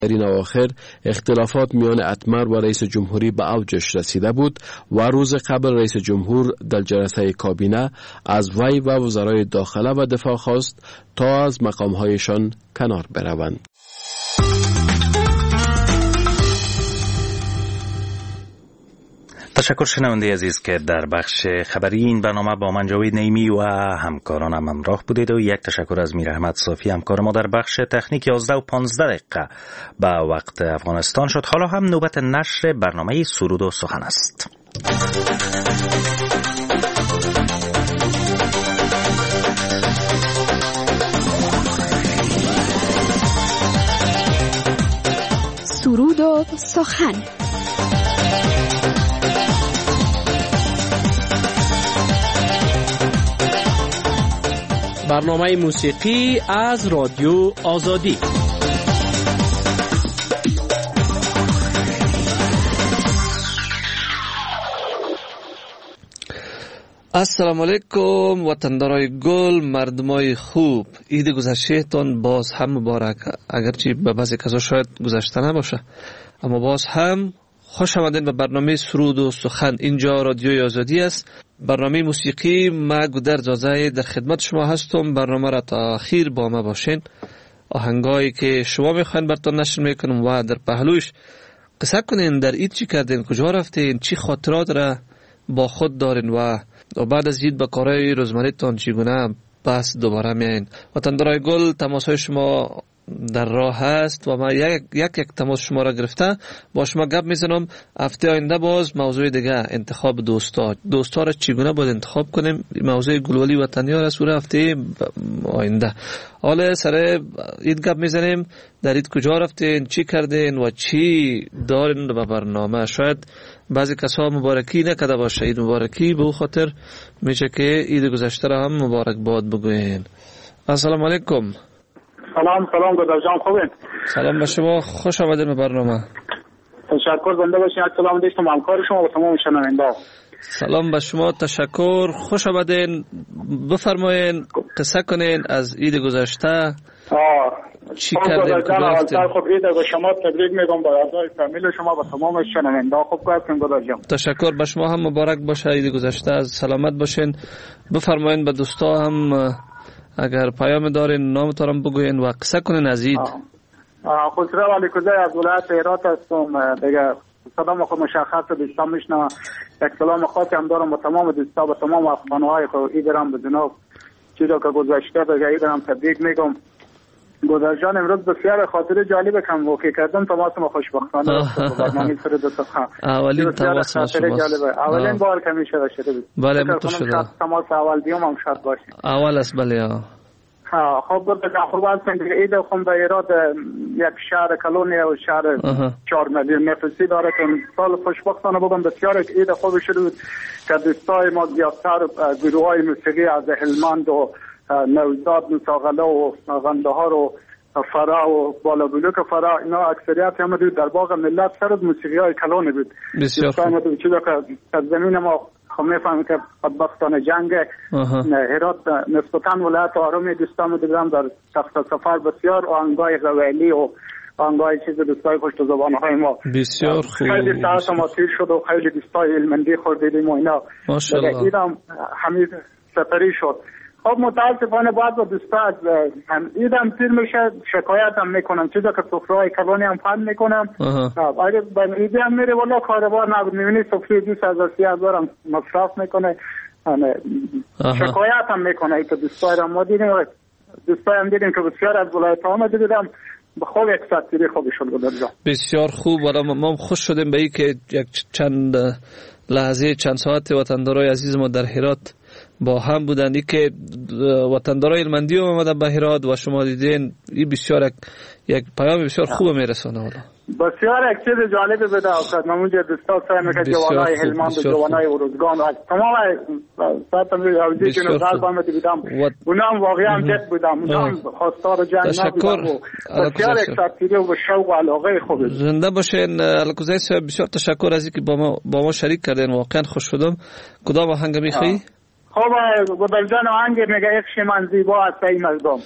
در این اواخر اختلافات میان اتمر و رئیس جمهوری به اوجش رسیده بود و روز قبل رئیس جمهور در جلسه کابینه از وی و وزرای داخله و دفاع خواست تا از مقامهایشان کنار بروند. تشکر شنونده عزیز که در بخش خبری این برنامه با من جاوید نعیمی و همکارانم همراه بودید و یک تشکر از میر احمد صافی همکار ما در بخش تکنیک. 11:15 به وقت افغانستان شد. حالا هم نوبت نشر برنامه سرود و سخن است. سرود و سخن. برنامه موسیقی از رادیو آزادی. السلام علیکم وطندارای گل، مردمای خوب. عید گذشتهتان باز هم مبارک. اگرچه به بعضی کسا شاید گذشته نباشه، اما باز هم خوش آمدین به برنامه سرود و سخن. اینجا رادیوی آزادی است، برنامه موسیقی. ما گودر زازه در خدمت شما هستم. برنامه را تا آخر با ما باشین. آهنگایی که شما میخواین براتون نشر میکنم و در پهلوش قصه کنین در عید چی کردین، کجا رفتین، چی خاطرات را با خود دارین و بعد از عید با کارهای روزمره‌تان چگونه پس دوباره میاین. وطندارای گل، تماس‌های شما در راه هست و ما یک تماس شما را گرفته با شما گپ میزنم. هفته آینده باز موضوع دیگه، انتخاب دوستا را چگونه باید انتخاب کنیم، موضوع گلولی وطنی ها را سوره هفته آینده. حالا سر عید گپ میزنیم. در عید کجا رفتین، چی کردین و چی دارین به برنامه. شاید بعضی کسا مبارکی نکرده باشه عید مبارکی، به خاطر میشه که عید گذشته را هم مبارک باد بگوین. السلام علیکم. سلام گودر جان، خوبین؟ سلام به شما، خوش آمدید به برنامه. تشکر، زنده باشین. سلام داشتم همکار شما و تمام شنونده. سلام به شما، تشکر، خوش آمدین. بفرمایین، قصه کنین از عید گذشته. چی کردین؟ خب عید به شما تبریک میگم، با اعضای فامیل شما و تمام شنونده. خوب کردین گودر جان. تشکر، به شما هم مبارک باشه عید گذشته. از سلامت باشین. بفرمایین به دوستا هم اگر پیام دارین نامتون رو بگوین و قصه کنین از عید. خسرو علی کوزی از ولایت هرات هستم. دیگه سلام خود مشخص دوستان میشنم. یک سلام خاصی هم دارم به تمام دوستا و تمام افغان‌های که عید رام به جناب چیزا که گذشته دیگه عید رام تبریک میگم. گودر جان، امروز بسیار خاطره جالب کم واقع کردم. تماس ما خوشبختانه برنامه سرود و سخن. اولین تماس شماست. اولین بار که میشه شده بود. بله، متشکرم. تماس اول دیوم هم شاد باشین. اول است. بله. خب گودر جان، قربان دیگه عید خون به ایراد یک شهر کلونی و شهر 4 میلیون نفسی داره که سال خوشبختانه بودم بسیار عید خوب شد که دوستای ما زیادتر گروهای موسیقی از هلمند و نوزاد مساغله و غندهار و فرا و بالا بلوک فرا، اینا اکثریت هم در باغ ملت سر موسیقی های کلانی بود. بسیار خوب. چیزا که از زمین ما خب میفهمیم که بدبختانه جنگ هرات نسبتاً ولایت آرومی دوستان دیدم در تخت سفر بسیار آهنگای قوالی و آهنگای چیز دوستای پشت زبانهای ما بسیار خوب. خیلی ساعت ما تیر شد و خیلی دوستای علمندی خوردیدیم و اینا. ماشاءالله. دیدم همین سفری شد. خب متاسفانه بعض دوستا از ایدم تیر میشه شکایت هم میکنم، چیزا که سفرهای کلانی هم پند میکنم. اگه به ایدی هم میره والا کاربار نبود، میبینی سفری 20,000-30,000 هم مصرف میکنه. شکایت هم میکنه. ای که دوستای هم ما دیدیم، دوستای هم دیدیم که بسیار از ولایت ها دیدم به خوب یک ساعتی خوبی شد گودر جان. بسیار خوب. و ما خوش شدیم به این که یک چند لحظه چند ساعت وطندارای عزیز ما در هرات با هم بودند. ای که وطندارای علمندی هم آمدن به هرات و شما دیدین، این بسیار یک پیام بسیار خوب میرسونه. والا بسیار یک چیز جالبی بده اصلا نمونجا دوستا سعی که جوانای هلمند و جوانای اروزگان و تمام ساعتم روزی که نزال با دیدم اونا هم واقعا جد بودم، اونا هم خواستار جنگ نبودم. بسیار یک تاثیر و شوق و علاقه خوبه. زنده باشین الکوزی صاحب. بسیار تشکر از اینکه با ما شریک کردین، واقعا خوش شدم. کدام آهنگ میخوایی؟ خب گودر جان، آهنگ میگه یک شمن زیبا است ای مردم.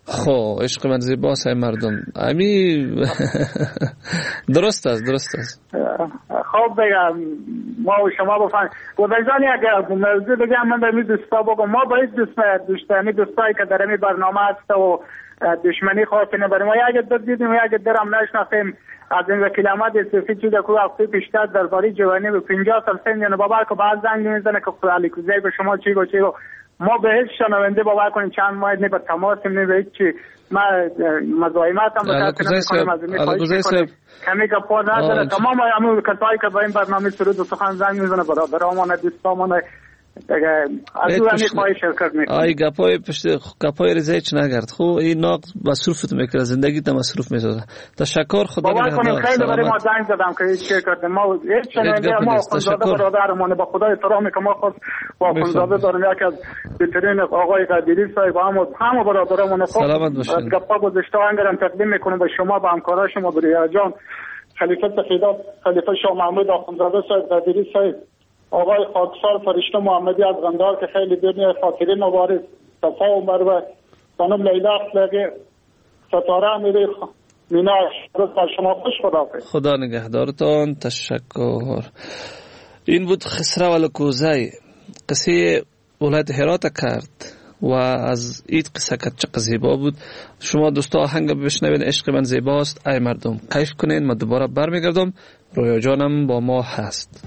خب عشق من زیباست ای مردم امی درست است خب بگم ما و شما بفهم گذاشتانی اگر موضوع بگم من به می دوستا بگم ما باید دوستایی که در این برنامه هست و دشمنی خواهد نبریم و اگر در دیدیم و اگر درم نشناسیم از این وکیل احمد صوفی چیز که وقتی پیشتر درباره جوانی به 50 سال سن یعنی باور که بعد زنگ میزنه که خدای کوزه به شما چی گفت ما به هیچ شنونده باور کنیم چند ماه نه به تماس نه به هیچ ما مزاحمت هم بکنیم کمی که پا نداره تمام همون کسایی که با این برنامه سرود و سخن زنگ میزنه برامون دوستامون از او همی خواهی شرکت میکنم آی گپای رزه چی نگرد خب این ناقض مصروفت میکنه زندگیت مصروف میزده تشکر خدا نگهدار خیلی برای ما زنگ زدم که هیچ شرکت ما هیچ شنونده ما خونزاده برادرمونه با خدا احترامی که ما خود با خونزاده دارم یکی از بهترین آقای قدیری صاحب همه برادرمونه سلامت باشین از گپا گذاشته انگرم تقدیم میکنم به شما با همکارا شما بریا جان خلیفه سفیدات خلیفه شاه محمود آخوندزاده صاحب قدیری صاحب آقای خاکسار فرشته محمدی از غندار که خیلی دنیا خاطری مبارز صفا و مروه خانم لیلا اخلاقی ستاره امیری مینا بر شما خوش خدا نگهدارتان تشکر. این بود خسرو الکوزی قصه ولایت هرات کرد و از این قصه که چقدر زیبا بود. شما دوستا آهنگ بشنوین عشق من زیباست ای مردم کیف کنین. من دوباره برمیگردم رویا جانم با ما هست.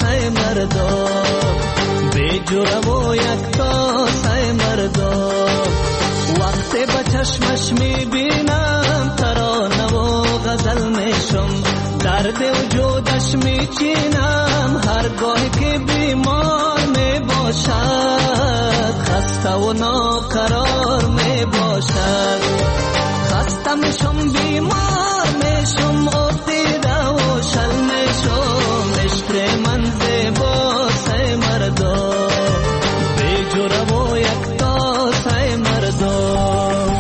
ای مردم بی جرم و یکتاس ای مردم وقتی با چشمش میبینم ترانه و غزل میشم درد وجودش میچینم هرگاه که بیمار میباشد خسته و ناقرار میباشد خسته میشم بیمار میشم افتیده و شل میشم عشق من زیباست ای مردم بی جرم و یکتاست ای مردم.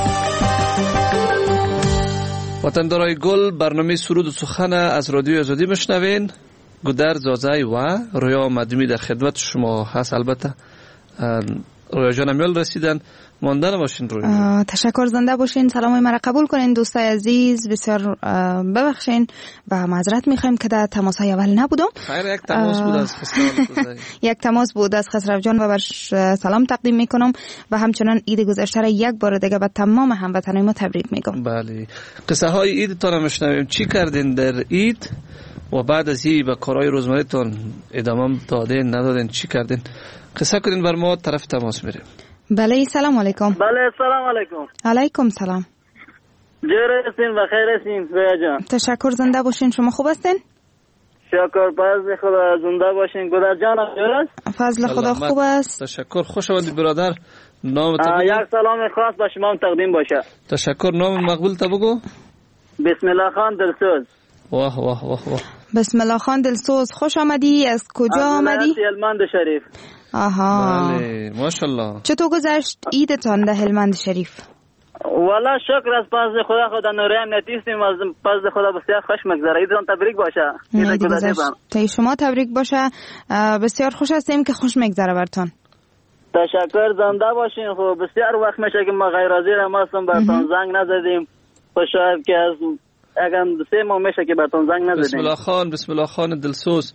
وطندارای گل، برنامه سرود و سخن از رادیو آزادی مشنوین. گودر زازای و رویا مدمی در خدمت شما هست. البته رویا جان امیال رسیدن، ماندن باشین رویا. تشکر، زنده باشین. سلامای مرا قبول کنین دوستای عزیز، بسیار ببخشین و معذرت میخوایم که در تماس های اول نبودم. خیر، یک تماس بود از خسرو یک تماس بود از خسرو جان و برش سلام تقدیم میکنم و همچنان عید گذشته را یک بار دیگه به تمام هموطنان ما تبریک میگم. بله، قصه های عید تان میشنویم. چی کردین در عید و بعد از این به کارهای روزمره تان ادامه دادین ندادین؟ چی کردین؟ قصه کنین بر ما، طرف تماس میریم. بله، سلام علیکم. بله، سلام علیکم. علیکم سلام. جور هستین و خیر هستین رویا جان؟ تشکر، زنده باشین. شما خوب هستین؟ شکر، فضل خدا، زنده باشین. گودر جان جور است؟ فضل خدا خوب است. تشکر. خوش آمدید برادر. نام تو بگو. یک سلام خاص به شما تقدیم باشه. تشکر. نام مقبول تو بگو. بسم الله خان دلسوز. واه واه واه واه. بسم الله خان دلسوز، خوش آمدی. از کجا آمدی؟ از هلمند شریف. آها، بله، ماشاءالله. چطور گذشت عیدتان در هلمند شریف؟ والا شکر از فضل خدا، خدا نوری نتیستیم، از فضل خدا بسیار خوش مگذره. عیدتان تبریک باشه. عید گذشت تا شما تبریک باشه. بسیار خوش هستیم که خوش مگذره برتان. تشکر، زنده باشین. خب بسیار وقت میشه که ما غیر حاضر هستم، برتان زنگ نزدیم. خوشحال که از اگر 3 ماه میشه که برتون زنگ نزدیم. بسم الله خان دلسوز،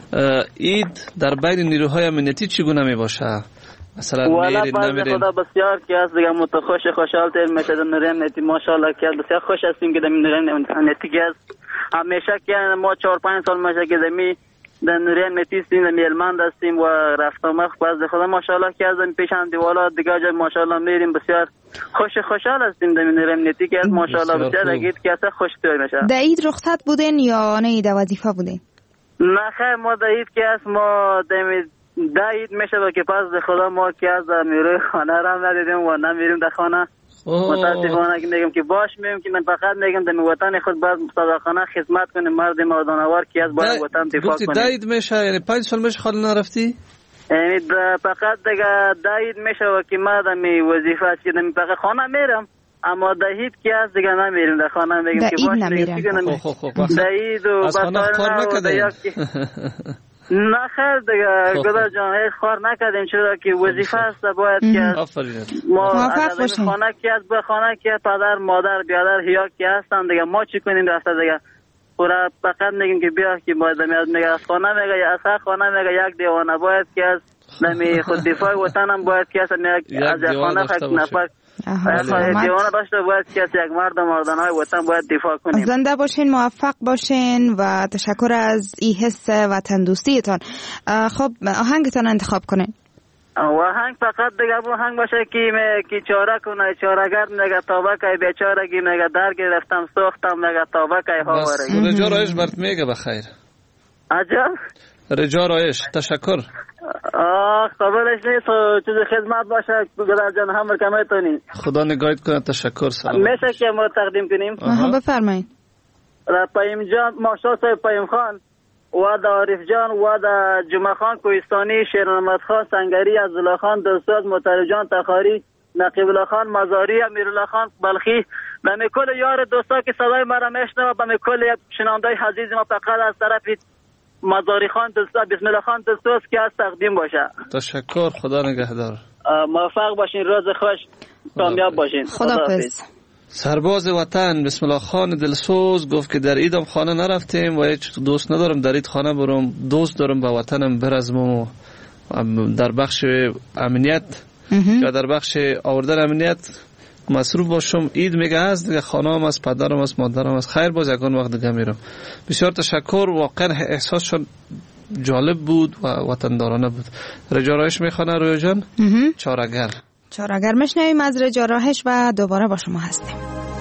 عید در بین نیروهای امنیتی چگونه می باشه؟ مثلا میرید نمیرید؟ خدا بسیار که از دیگه خوشحال تر میشه در نیروی امنیتی. ماشاءالله که بسیار خوش هستیم که در نیروی امنیتی که همیشه که ما 4-5 سال میشه که در نیروی امنیتی هستیم، در هلمند هستیم و رفتم از خدا ماشاءالله که از پیشم دیوالا دیگه جا ماشاءالله میریم. بسیار خوشحال هستیم در نیروی امنیتی که ماشاءالله بسیار عید که اصلا خوشتر میشه. در عید رخصت بودین یا نه در وظیفه بودین؟ نه خیر، ما در عید که از ما در عید میشه که پس خدا ما که از میروی خانه را ندیدیم و نمیریم در خانه. متاسفانه که میگم که باش میگم که من فقط میگم در وطن خود باید صادقانه خدمت کنیم، مرد مردانوار که از باید وطن دفاع کنیم. در عید میشه یعنی 5 سال میشه خانه نرفتی؟ یعنی فقط دیگه در عید میشه که ما در وظیفه است که فقط خانه میرم، اما در عید که از دیگه نمیریم در خانه. میگم که باش نمیرم در عید و از خانه خار نکردیم. نه خیر دیگه گودر جان، هیچ خار نکردیم، چرا که وظیفه است باید که ما خانه که از به خانه که پدر مادر بیادر هیا که هستن دیگه ما چی کنیم رفته دیگه پورا فقط میگیم که بیا که باید میگه از خانه میگه از خانه میگه یک دیوانه باید که از نمی خود دفاع وطن هم باید که از خانه خود نفر دیوانه داشته باید که از یک مرد مردانهای وطن باید دفاع کنیم. زنده باشین، موفق باشین و تشکر از این حس وطن دوستیتان. خب آهنگتان انتخاب کنین. آهنگ فقط دیگه آهنگ باشه که چاره کنه چاره‌گر میگه توبه که بیچارگی میگه در گرفتم سوختم میگه توبه که هاورگی. رجا رایش برات میگه بخیر. عجب. رجا رایش، تشکر. قبلش نیست چیز خدمت باشه گودر جان، هم کمیتونی. خدا نگاهت کنه. تشکر. سلام. میشه که ما تقدیم کنیم؟ بفرمایید. پایم جان ماشا صاحب پایم خان و دا عارف جان و دا جمعه خان کوهستانی، شیرنمد خان سنگری، عبدالله خان دلسوز، مطهر جان تخاری، نقیب الله خان مزاری، امیرالله خان بلخی، به کل یار دوستا که صدای مرا میشنوه، به کل شنونده عزیز ما فقط از طرف مزاری خان دلسوز، بسم الله خان دلسوز که از تقدیم باشه. تشکر. خدا نگهدار. موفق باشین، روز خوش، کامیاب باشین. خداحافظ. سرباز وطن بسم الله خان دلسوز گفت که در عیدم خانه نرفتیم و هیچ دوست ندارم در عید خانه برم، دوست دارم به وطنم برزمم در بخش امنیت یا در بخش آوردن امنیت مصروف باشم. عید میگه هست دیگه، خانه هم از پدرم از مادرم از خیر باز یکان وقت دیگه میرم. بسیار تشکر. واقعا احساس شد جالب بود و وطندارانه بود. رجا راهش میخوانه رویا جان؟ چارگر میشنویم از رجا راهش و دوباره با شما هستیم.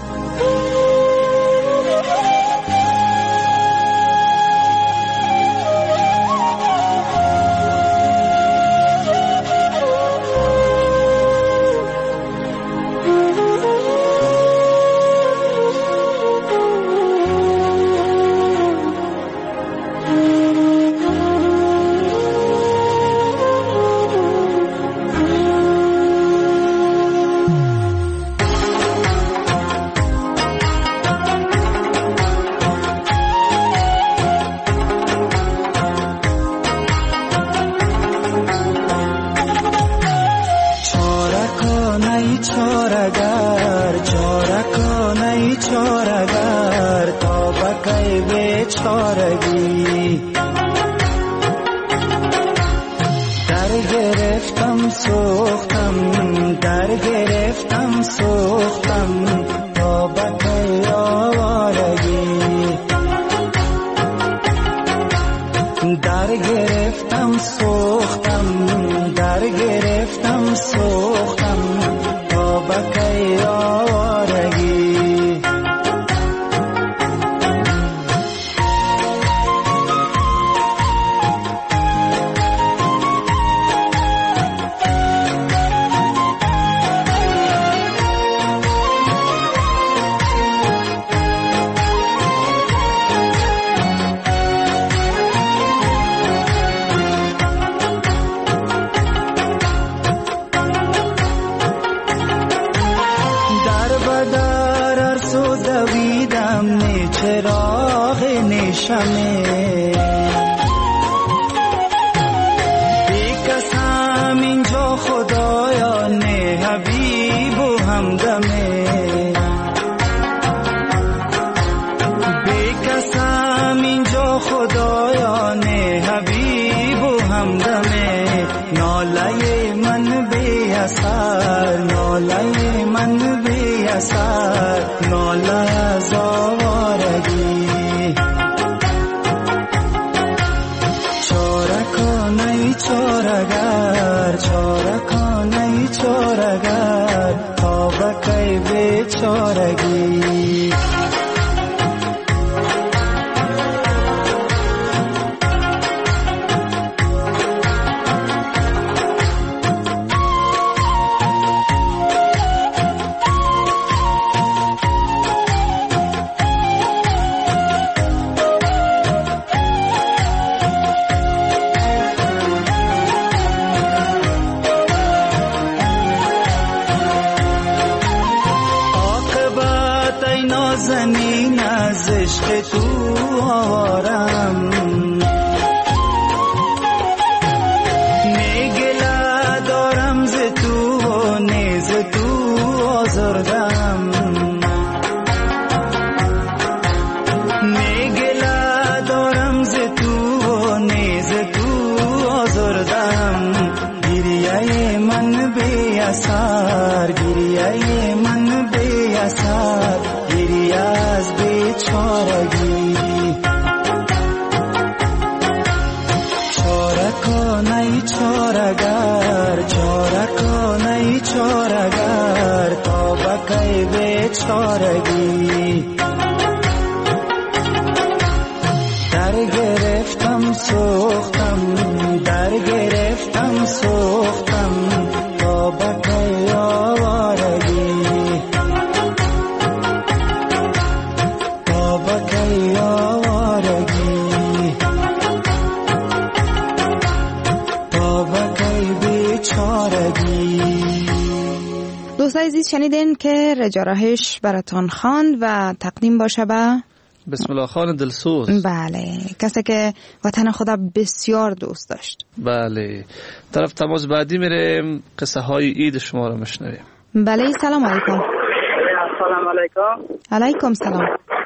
دوستای عزیز شنیدین که رجا راهش براتون خواند و تقدیم باشه به بسم الله خان دلسوز. بله، کسی که وطن خدا بسیار دوست داشت. بله، طرف تماس بعدی میریم قصه های عید شما رو میشنویم. بله، سلام علیکم. سلام علیکم. علیکم سلام.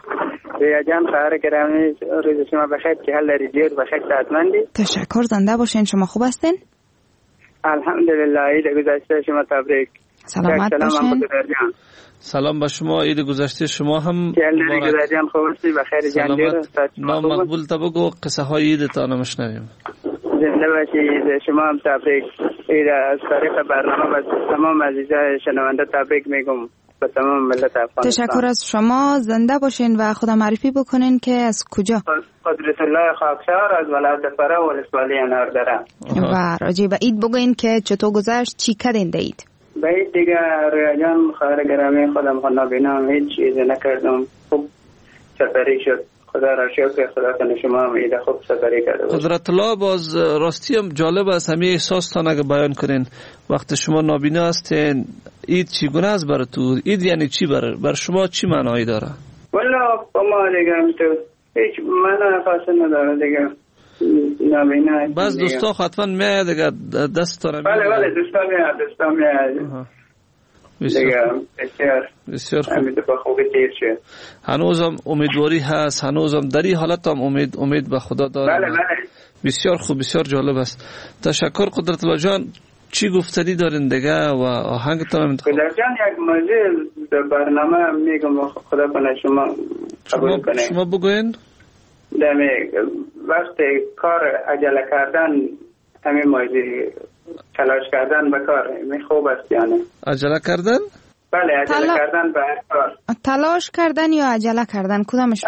ریا جان خیر گرامی، روز شما بخیر، که حال دارید بخیر، صحتمندی؟ تشکر، زنده باشین. شما خوب هستین؟ الحمدلله. عید گذشته شما تبریک. سلامت باشین. سلام به شما. عید گذشته شما هم مبارک. جان خوبی بخیر جان. نام مقبول تا بگو قصه های عیدتان رو بشنویم. زنده باشید. شما هم تبریک. عید از طریق برنامه به تمام عزیزان شنونده تبریک میگم. به تمام ملت افغانستان. تشکر از شما. زنده باشین و خدا معرفی بکنین که از کجا؟ قدرت الله خاکسار از ولایت فرا و ولسوالی اناردره. و راجع به عید بگوین که چطور گذشت، چی کردین در عید؟ به عید دیگه رویا جان خواهر گرامی خودم خود نبینم هیچ چیزی نکردم. خوب سفری شد. خدا را شکر. خدا کنه شما هم عید خوب سفری کرده باشید. قدرت الله باز راستی هم جالب است همه احساستان اگه بیان کنین وقت شما نابینا هستین عید چگونه است برای تو؟ عید یعنی چی بر شما چی معنایی داره؟ والا ما دیگه تو هیچ معنی خاصی نداره دیگه. نابینا باز دوستا حتما میاد دیگه دستتون بله دوستا میاد بسیار خوب. امید به خوبی تیر شه. هنوزم امیدواری هست، هنوزم در این حالت هم امید به خدا دارم. بله. بسیار خوب، بسیار جالب است. تشکر قدرت الله جان. چی گفتنی دارین دیگه و آهنگتون هم انتخاب؟ قدرت جان یک موضوع در برنامه میگم خدا کنه شما قبول کنه. شما بگوین. وقت کار عجله کردن همین موضوع تلاش کردن به کار خوب است یعنی عجله کردن؟ بله عجله کردن به کار. تلاش کردن یا عجله کردن کدامش؟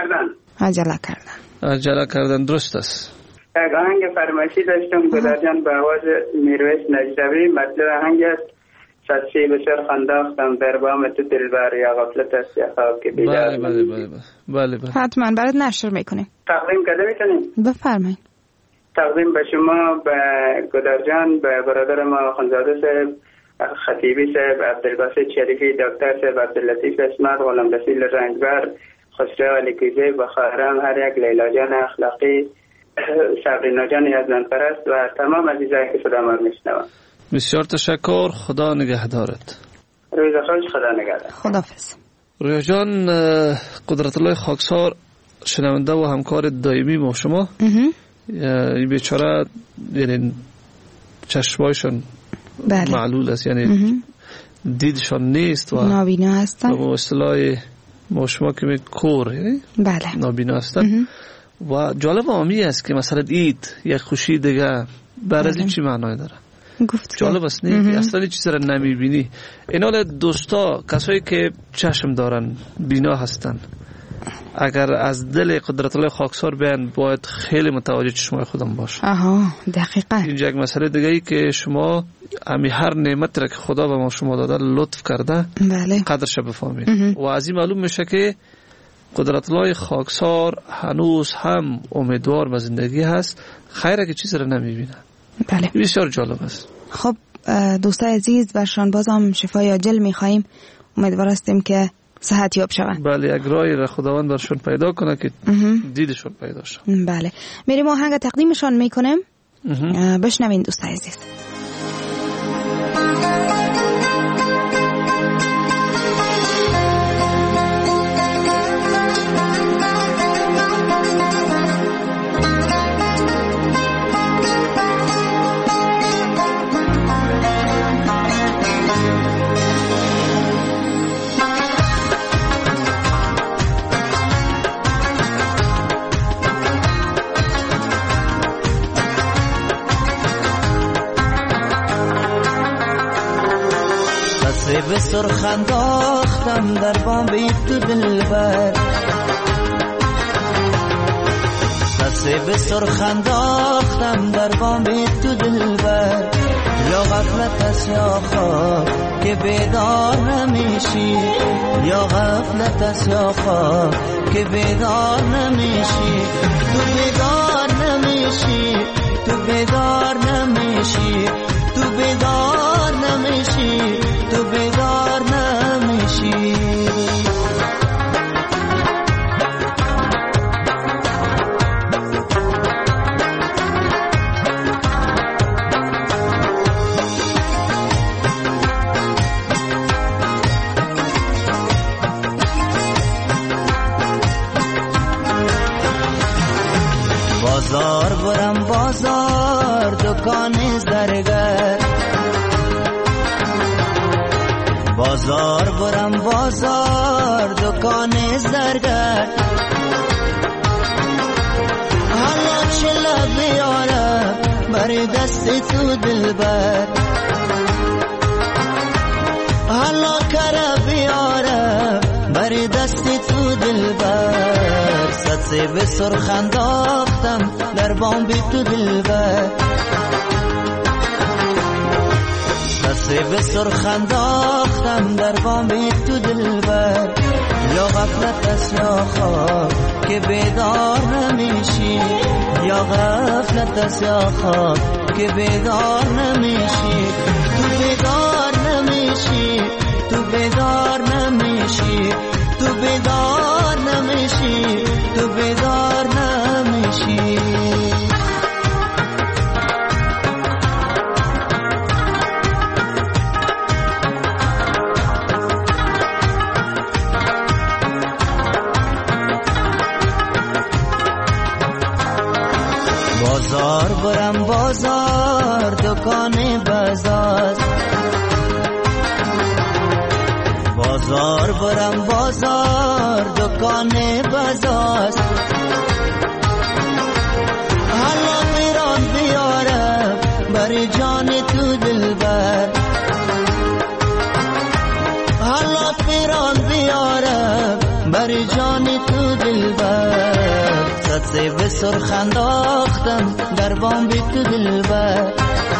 عجله کردن درست است. یک آهنگ فرمایشی داشتم گذر جان به آواز میرویس نجدوی. مطلب آهنگ است سچی بسر خنداختم در بام تو دلبر یا غفلت است یا خواب که بیدار. بله. حتما برات نشر میکنیم. تقدیم کرده میتونیم؟ بفرمایید. تقدیم به شما، به گدر جان، به برادر ما خانزاده صاحب، خطیبی صاحب، عبدالباسط شریفی، دکتر صاحب، عبداللطیف اسمت، غلام رسول رنگبر، خسرو علی کیزی، و خواهرم هر یک، لیلا جان اخلاقی، صبرینا جان یزدان پرست و تمام عزیزایی که صدا ما میشنوند. بسیار تشکر. خدا نگهدارت. روز خوش. خدا نگهدار. خداحافظ. رویا جان قدرت الله خاکسار شنونده و همکار دائمی ما شما. این بیچاره یعنی چشمایشان معلول است، یعنی دیدشان نیست و نابینا هستن. و اصطلاح ما شما که کور بله نابینا هستن. و جالب آمی است که مثلا عید یک خوشی دیگه برای چی معنای داره؟ جالب است نه که اصلا چیز را نمیبینی. اینال دوستا کسایی که چشم دارن بینا هستن اگر از دل قدرت الله خاکسار بیان باید خیلی متوجه چشمای خودم باشه. دقیقاً. اینجا یک مسئله دیگه ای که شما همی هر نعمت را که خدا به ما شما داده لطف کرده بله قدرش بفهمید. و از این معلوم میشه که قدرت الله خاکسار هنوز هم امیدوار به زندگی هست، خیره که چیزی را نمیبینه. بله بسیار جالب است. خب دوستای عزیز برشان بازم شفای عاجل میخواییم. امیدوار هستیم که صحت یاب شوند. بله یک راهی را خداوند برشون پیدا کنه که دیدشون پیدا شه. بله میریم آهنگ تقدیمشان میکنیم. بشنوین دوستای عزیز. به سرخ انداختم در بام بی تو دلبر، سبسه به سرخ انداختم در بام بی تو دلبر. یا غفلت است یا خواب که بیدار نمیشی، یا غفلت است یا خواب که بیدار نمیشی. تو بیدار نمیشی، تو بیدار نمیشی، تو بیدار نمیشی، تو بیدار نمیشی. بازار برم بازار دکان زرگر، بازار برم بازار دکان زرگر حالا چلا بیارم بر دست تو دلبر حالا کرا بیارم بر دست تو دلبر صد سیب سرخ انداختم در بام بی تو دلبر صد سیب سرخ انداختم در بام بی تو دلبر یا غفلت است یا خواب که بیدار نمیشی یا غفلت است یا خواب که بیدار نمیشی تو بیدار نمیشی تو بیدار نمیشی تو بیدار نمیشی تو بیدار نمیشی بازار برم بازار دکان بازار بازار برم بازار دکان بازار حالا میران بیارم بر جان تو دلبر حالا میران بیارم بر جان تو دلبر صد سیب سرخ انداختم در بام بی تو دلبر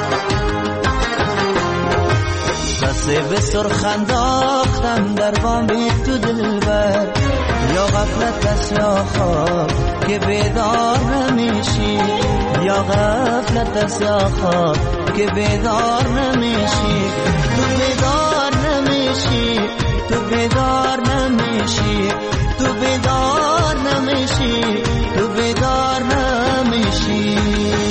صد سیب سرخ انداختم در بام بی تو دلبر یا غفلت است یا خواب که بیدار نمیشی یا غفلت است یا خواب که بیدار نمیشی تو بیدار نمیشی تو بیدار نمیشی تو بیدار نمیشی تو بیدار نمیشی.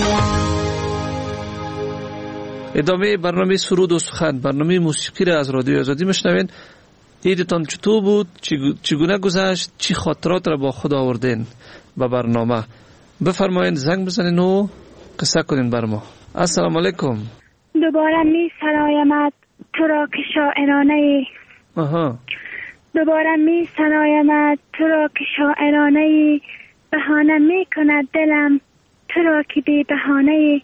ادامه برنامه سرود و سخن، برنامه موسیقی را از رادیو آزادی میشنوین. عیدتان چطور بود؟ چگونه گذشت؟ چی خاطرات را با خود آوردین به برنامه؟ بفرمایید زنگ بزنین و قصه کنین بر ما. السلام علیکم. دوباره می سرایمت تو را که شاعرانه دوباره می سرایمت تو را که شاعرانه بهانه می کند دلم تو را که بی بهانه.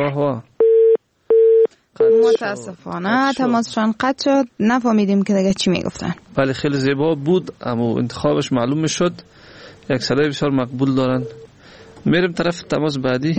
متاسفانه تماسشان قطع شد، نفهمیدیم که دیگه چی میگفتن. بله خیلی زیبا بود اما انتخابش معلوم میشد. یک صدای بسیار مقبول دارن. میریم طرف تماس بعدی.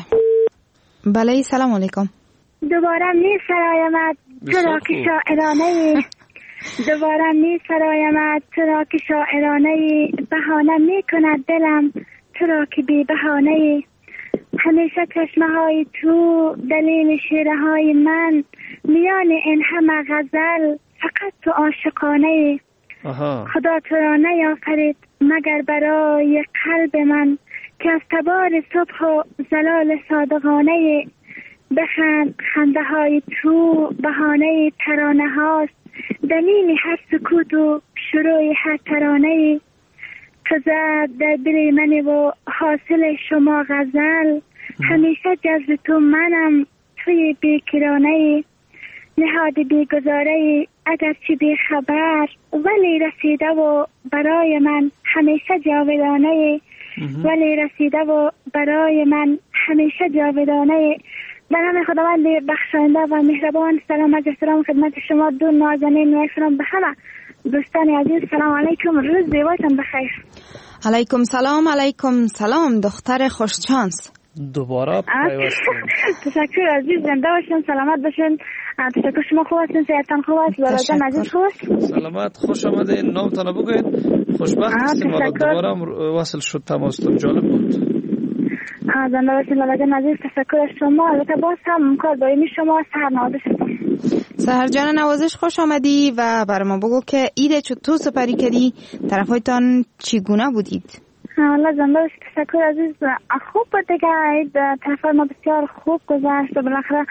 بله سلام علیکم. دوباره می سرایمت تو را که شاعرانه دوباره می سرایمت تو را که شاعرانه بهانه می کند دلم تو را که بی بهانه. همیشه چشمه های تو دلیل شیره های من میان این همه غزل فقط تو عاشقانه. خدا تو را نیافرید مگر برای قلب من که از تبار صبح و زلال صادقانه. بخند خنده های تو بهانه ترانه هاست دلیل هر سکوت و شروع هر ترانه. تو زد در دل من و حاصل شما غزل همیشه جذب تو منم توی بیکرانه. نهاد بیگزاره اگرچه بی خبر ولی رسیده و برای من همیشه جاودانه. ولی رسیده و برای من همیشه جاودانه. به نام خداوند بخشنده و مهربان سلام از احترام خدمت شما دو نازنین و احترام به همه دوستان عزیز. سلام علیکم، روز زیباتون بخیر. علیکم سلام. علیکم سلام دختر خوششانس. دوباره پیوستیم. تشکر عزیز، زنده باشین، سلامت باشین. تشکر، شما خوب هستین؟ صحتتان خوب است؟ برادرم عزیز خوب است؟ سلامت، خوش آمدین. نامتان بگوید. خوشبخت هستیم و دوباره وصل شد تماستون، جالب بود. زنده باشین برادرم عزیز، تشکر از شما. البته باز هم کار دائمی شما سحر نوازش هستم. سحر جان نوازش خوش آمدی و برای ما بگو که عید چطور سپری کردی؟ طرفایتان چگونه بودید؟ والله زنده باشید، تشکر عزیز. خوب بود دیگه. عید طرفای ما بسیار خوب گذشت و بالاخره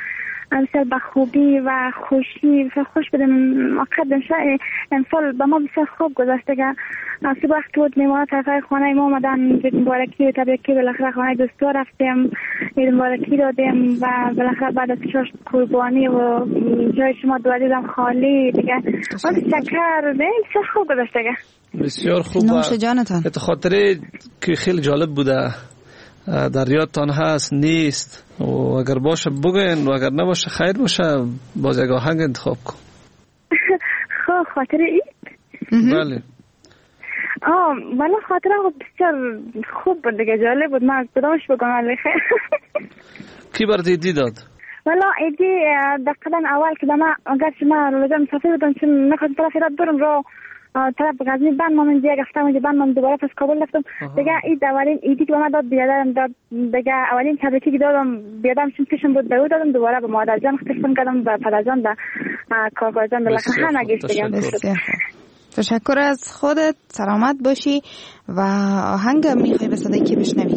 بسیار به خوبی و خوشی خوش بدیم. قدم امسال به ما بسیار خوب گذشته که صبح وقت بود میمونه طرفای خانه ما آمدن عید مبارکی تبریکی بالاخره خانه دوستا رفتیم عید مبارکی دادیم و بالاخره بعد از قربانی و جای شما دعا دیدم خالی دیگه شکر بسیار خوب گذشته. بسیار خوب. نوش جانتان. خاطره که خیلی جالب بوده در یادتان هست نیست و اگر باشه بگین و اگر نباشه خیر باشه باز یک آهنگ انتخاب کن. خب خاطره اید؟ بله. ولی خاطره بسیار خوب بود دیگه جالب بود. من کدامش بگم ولی خیر. کی برات ایدی داد؟ والا ایدی دقیقا اول که من اگر شما رو لازم مسافر بودم چون نخواستم طرف ایراد برم رو طرف غزنی بند من دیگه گفتم اونجا بند من دوباره پس کابل رفتم دیگه اید اولین ایدی که من داد بیادرم داد دیگه اولین تبریکی که دادم بیادرم چون پیشم بود دو دادم دوباره به مادر جان تلفن کردم به پدر جان به کاکا جان بالاخره همه گیفت دیگه. تشکر از خودت. سلامت باشی. و آهنگ میخوای به صدای کی بشنوی؟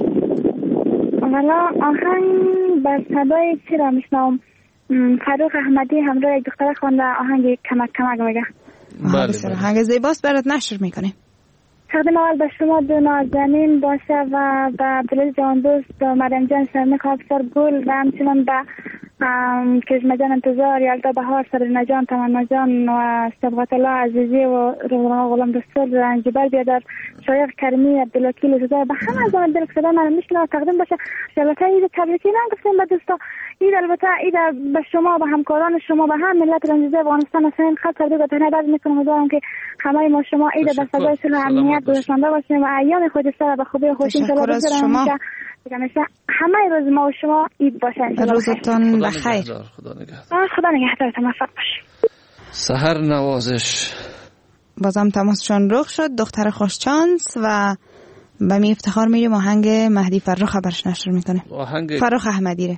والا آهنگ به صدای چی را میشنوم؟ فروخ احمدی همراه یک دختر خوانده آهنگ کمک کمک میگه. بله. آهنگ زیباست برات نشر میکنیم. تقدیم اول به شما دو نازنین باشه و به عبدالعزیز جان دوست و مریم جان شرمک افسر گل و همچنان به کشمه جان انتظار یلدا بهار سرنا جان تمنا جان و سبقت الله عزیزی و روحانا غلام دستور رنجبر بیادر شایق کریمی عبدالوکیل زده به همه از آن دل صدا من میشنم تقدیم باشه. البته عید تبریکی نگفتیم به دوستا. عید البته عید به شما و همکاران شما و هم ملت رنجیده افغانستان اصلا خط کرده و تهنه درد میکنم امیدوارم که همه ما شما عید به فضای صلح امنیت گذرانده باشیم و ایام خود سر به خوبی خوش ان شاء الله بگذرونیم که همه روز ما و شما عید باشه ان شاء الله. روزتون بخیر. خدا نگهدارتون. موفق باشید. سحر نوازش بازم تماسشان رخ شد. دختر خوشچانس و به می افتخار میریم آهنگ مهدی فرخ خبرش نشر میکنه. فرخ احمدی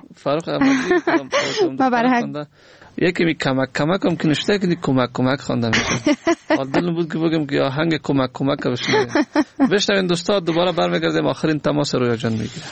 ما برای یکی می کمک هم که نشته که کمک خوانده میشه. دلم بود که بگم که آهنگ کمک بشنوین دوستا. دوباره برمیگردیم آخرین تماس رویا جان میگیره.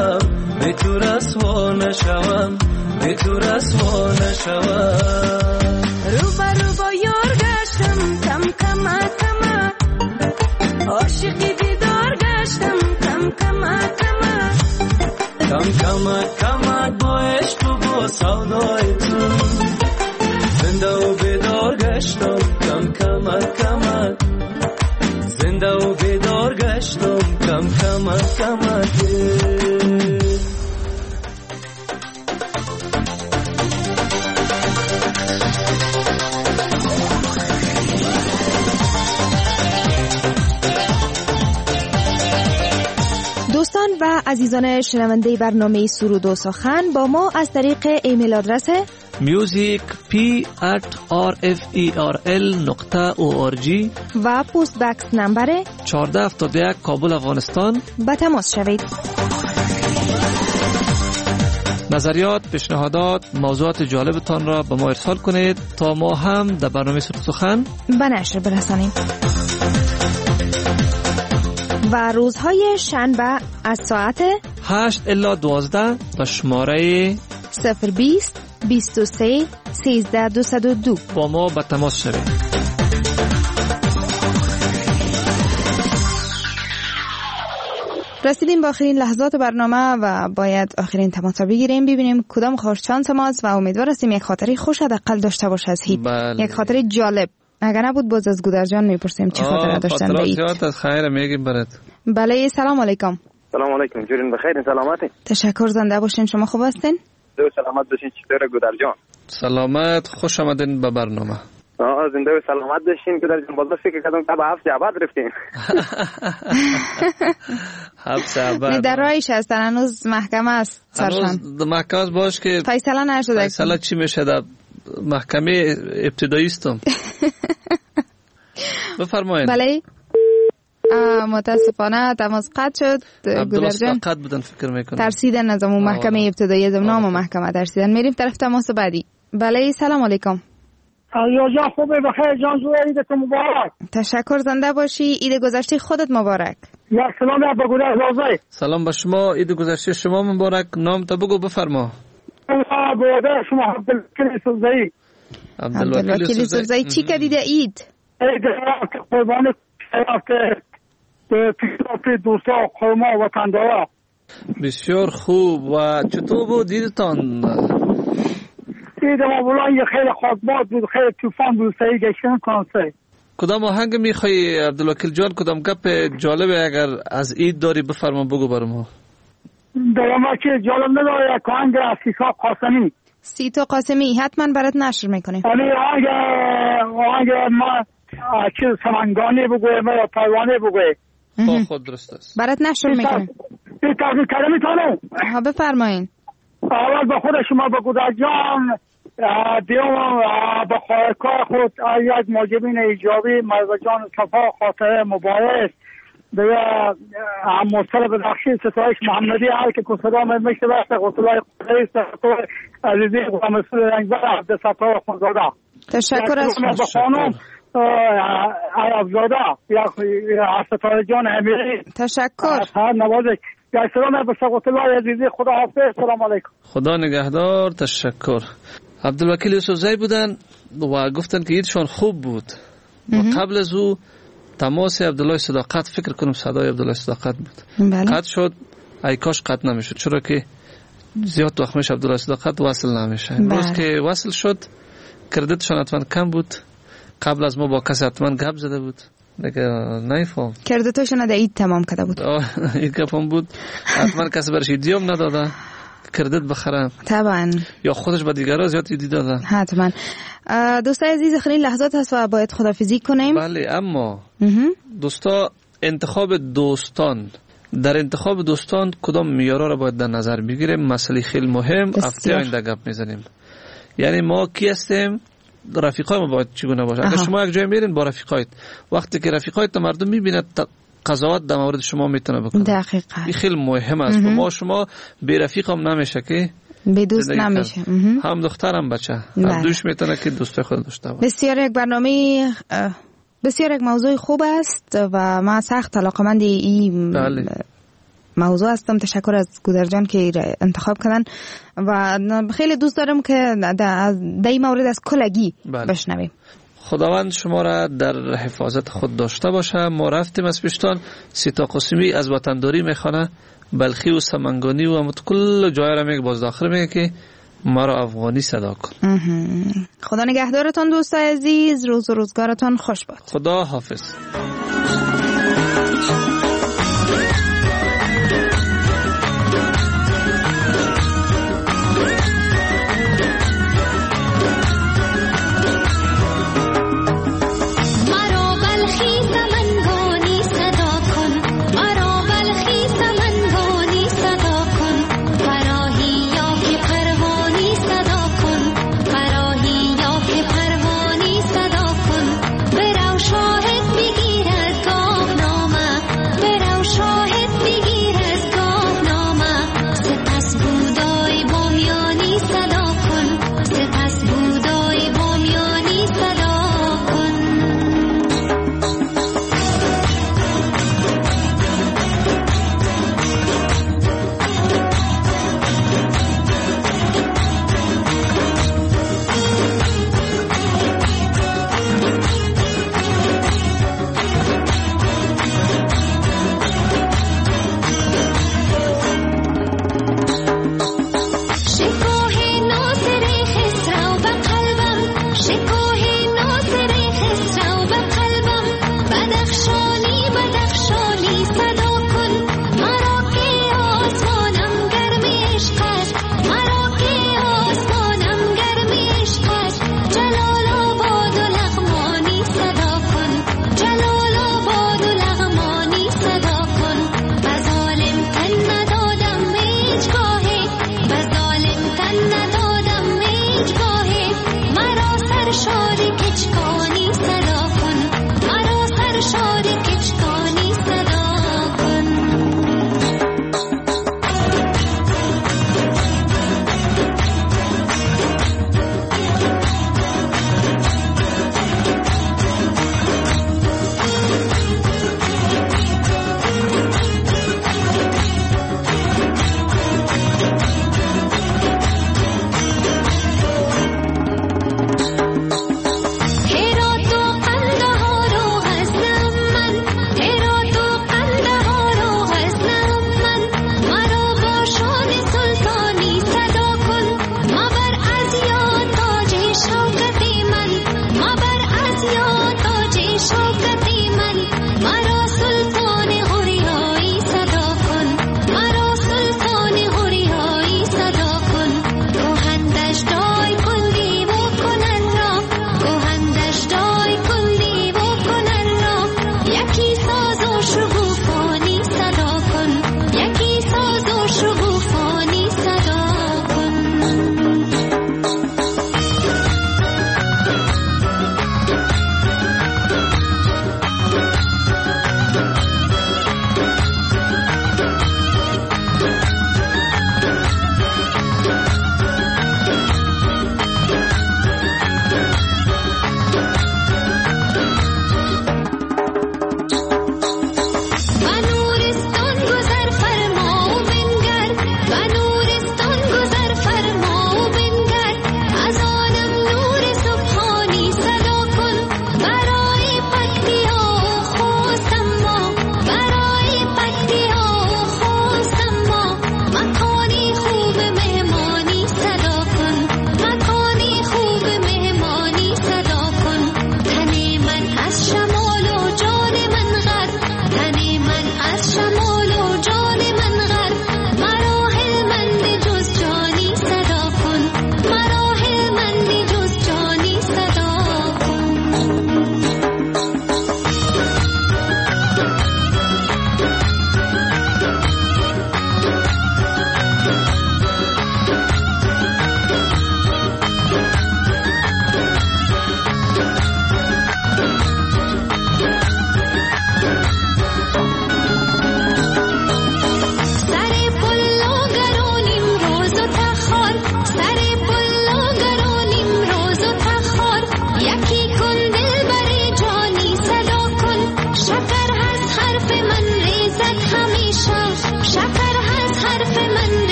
به تو رسوا نشوم کمک کمک با عشق و با سودای تو زنده و بیدار گشتم کم کمک کمک زنده و بیدار گشتم کم کمک کمک دوستان و عزیزان شنونده برنامه سرود و سخن با ما از طریق ایمیل آدرس music@rferl.org و پست بکس نمبر 1471 کابل افغانستان با تماس شوید. نظریات، پیشنهادات، موضوعات جالبتان را به ما ارسال کنید تا ما هم در برنامه سرود و سخن به نشر برسانیم. و روزهای شنبه از ساعت 8 الی 12 به شماره 020 23 13 202 با ما به تماس شوید. رسیدیم با آخرین لحظات برنامه و باید آخرین تماس را بگیریم ببینیم کدام خوش شانس ماست و امیدوار هستیم یک خاطری خوش حداقل داشته باشه از هیت. یک خاطری جالب. اگر نبود باز از گودرجان میپرسیم چه خاطره داشتن به ایت. از خیر میگیم برات. بله سلام علیکم. سلام علیکم. جورین بخیر سلامتی؟ تشکر زنده باشین. شما خوب هستین؟ دو سلامت باشین. چطوره گودرجان؟ سلامت. خوش آمدین به برنامه. زنده و سلامت باشین گودرجان. باز فکر کردم که به هفت عباد رفتین. هفت عباد. در رایش هستن هنوز محکمه است. هنوز محکمه باش که فیصله نشده. فیصله چی میشه در محکمه ابتدایی استم. بفرمایید. بله متاسفانه تماس قطع شد. گودرجان قطع بودن فکر میکنم. ترسیدن از اون محکمه ابتدایی از نام محکمه ترسیدن. میریم طرف تماس بعدی. بله سلام علیکم. یا جان خوبه بخیر جان زو عیدتون مبارک. تشکر زنده باشی. عید گذشته خودت مبارک. یا سلام به گودرزازه. سلام به شما. عید گذشته شما مبارک. نام تا بگو بفرما. برادر شما عبدالوکیل سوزایی. عبدالوکیل سوزایی چی کردید عید؟ عید قربان که پیشرفت دوستا خرما وطندارا. بسیار خوب. و چطور بود عیدتان؟ عید ما بلان یه خیلی خاکباد بود، خیلی طوفان بود، سعی گشتن کنسه. کدام آهنگ میخوایی عبدالوکیل جان؟ کدام گپ جالبه اگر از عید داری بفرما بگو برام. درما که جالب نداره یک آهنگ از سیتا قاسمی. سیتا قاسمی حتما برات نشر میکنیم. آهنگ ما چیز سمنگانی بگویم یا پروانه بگویم. خود درست است. برات نشر میکنیم. این تقدیم کردم میتونم. ها بفرمایین. اول به خود شما به گودرجان دیوم به کار خود یک ماجبین ایجابی مرزا جان صفا خاطره مبارک دیگه مصطفی بدخشی ستایش محمدی هر که کسرام میشه بسته قطلای قدری ستای عزیزی مسئول رنگبر عبدالستار خونزاده. تشکر از خانم افزاده یا ستاره جان امیری. تشکر. نوازش یا سلام به قطلای عزیزی. خدا حافظ. سلام علیکم. خدا نگهدار. تشکر. عبدالوکیل یوسفزئی بودن و گفتن که ایدشان خوب بود و قبل از او تماس عبدالله صداقت فکر کنم صدای عبدالله صداقت بود. قطع شد. ای کاش قطع نمیشد چرا که زیاد وقت میشه عبدالله صداقت وصل نمیشه. امروز که وصل شد کردیتشان حتما کم بود. قبل از ما با کسی حتما گپ زده بود دیگه نمیفهم. کردیتشون در عید تمام کرده بود. عید گپم بود. حتما کسی برش ایدیوم نداده کردیت بخرم. طبعا. یا خودش به دیگران زیاد ایدی داده. حتما. دوستای عزیز آخرین لحظات هست و باید خدافظی کنیم. بله اما دوستا انتخاب دوستان در انتخاب دوستان کدام معیارها را باید در نظر بگیریم. مسئله خیلی مهم. هفته آینده گپ میزنیم. یعنی ما کی هستیم؟ رفیقای ما باید چگونه باشه. اگر شما یک جای میرین با رفیقایت وقتی که رفیقایت مردم میبیند قضاوت در مورد شما میتونه بکنه. دقیقاً. این خیلی مهم است. شما بی رفیق هم نمیشه که بی دوست نمیشه. هم دختر هم بچه هم دوش میتونه که دوست خود داشته باشه. بسیار یک برنامه بسیار یک موضوع خوب است و من سخت علاقه‌مند این موضوع هستم. تشکر از گودرجان که انتخاب کردن و خیلی دوست دارم که در این مورد از کلگی بشنویم. خداوند شما را در حفاظت خود داشته باشه. ما رفتیم از پیشتان سیتا قاسمی از وطنداری میخوانه بلخی و سمنگانی و کل جای را میگه، باز داخل میگه که ما را افغانی صدا کن. خدا نگهدارتان دوستای عزیز، روز و روزگارتان خوش باد. خدا حافظ.